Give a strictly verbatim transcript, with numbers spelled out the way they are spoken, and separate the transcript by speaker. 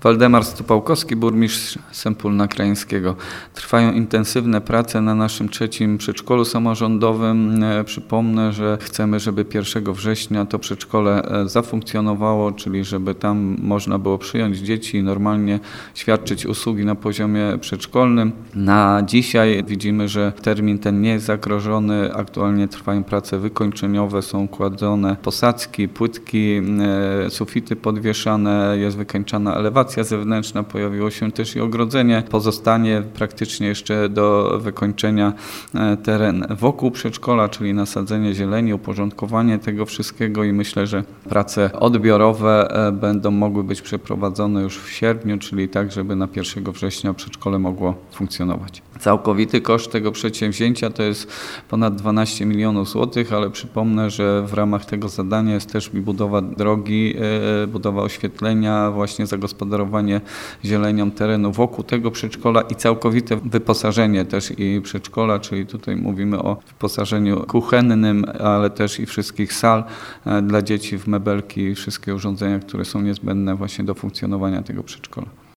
Speaker 1: Waldemar Stupałkowski, burmistrz Sępólna Krajeńskiego. Trwają intensywne prace na naszym trzecim przedszkolu samorządowym. Przypomnę, że chcemy, żeby pierwszego września to przedszkole zafunkcjonowało, czyli żeby tam można było przyjąć dzieci i normalnie świadczyć usługi na poziomie przedszkolnym. Na dzisiaj widzimy, że termin ten nie jest zagrożony. Aktualnie trwają prace wykończeniowe, są kładzone posadzki, płytki, sufity podwieszane, jest wykańczana elewacja zewnętrzna, pojawiło się też i ogrodzenie. Pozostanie praktycznie jeszcze do wykończenia teren wokół przedszkola, czyli nasadzenie zieleni, uporządkowanie tego wszystkiego i myślę, że prace odbiorowe będą mogły być przeprowadzone już w sierpniu, czyli tak, żeby na pierwszego września przedszkole mogło funkcjonować. Całkowity koszt tego przedsięwzięcia to jest ponad dwanaście milionów złotych, ale przypomnę, że w ramach tego zadania jest też budowa drogi, budowa oświetlenia, właśnie zagospodarowanie zielenią terenu wokół tego przedszkola i całkowite wyposażenie też i przedszkola, czyli tutaj mówimy o wyposażeniu kuchennym, ale też i wszystkich sal dla dzieci w mebelki i wszystkie urządzenia, które są niezbędne właśnie do funkcjonowania tego przedszkola.